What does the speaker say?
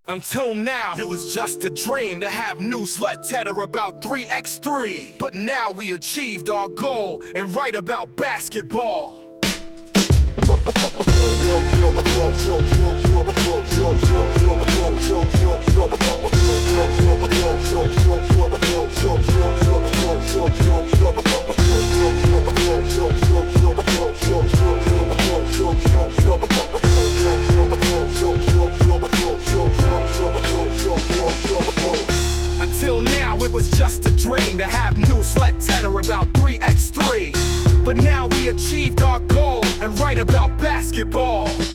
Until now, it was just a dream to have new slut tether about 3x3. But now we achieved our goal and write about basketball. Until now, it was just a dream to have new slut tether about 3x3. But now we achieved our goal and write about basketball.